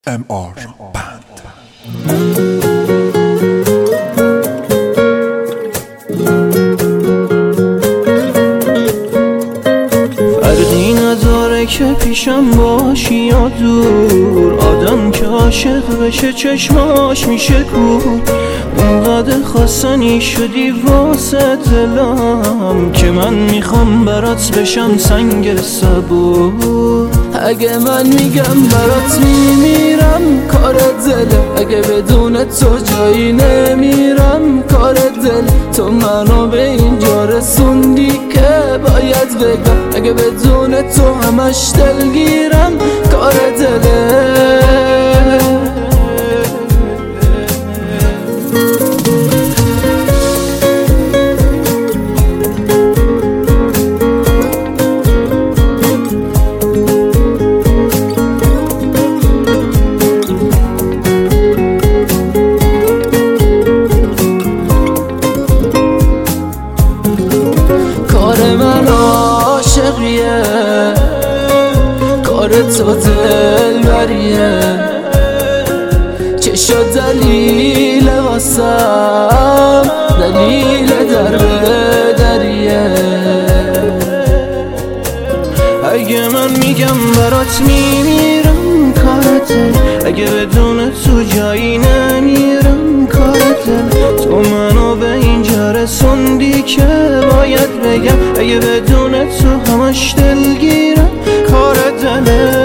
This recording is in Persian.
MR Band. فرقی نداره که پیشم باشی یا دور، آدم که عاشق بشه چشماش میشه کور. اونقدر خواستنی شدی واسه دلم که من میخوام برات بشم سنگ صبور. اگه من میگم برات میمیرم کار دله، اگه بدون تو جایی نمیرم کار دل. تو منو به اینجا رسوندی که باید بگم، اگه بدون تو همش دلگیرم کار دله. کار من عاشقیه، کار تو دلبریه، چشا دلیل واسم، دلیل در به دریه. اگه من میگم برات میمیرم کارته، اگه بدون تو جایی نمیرم کارته. تو منو به اینجا رسوندی که باید بگم، اگه بدون تو همش دلگیرم کار دله.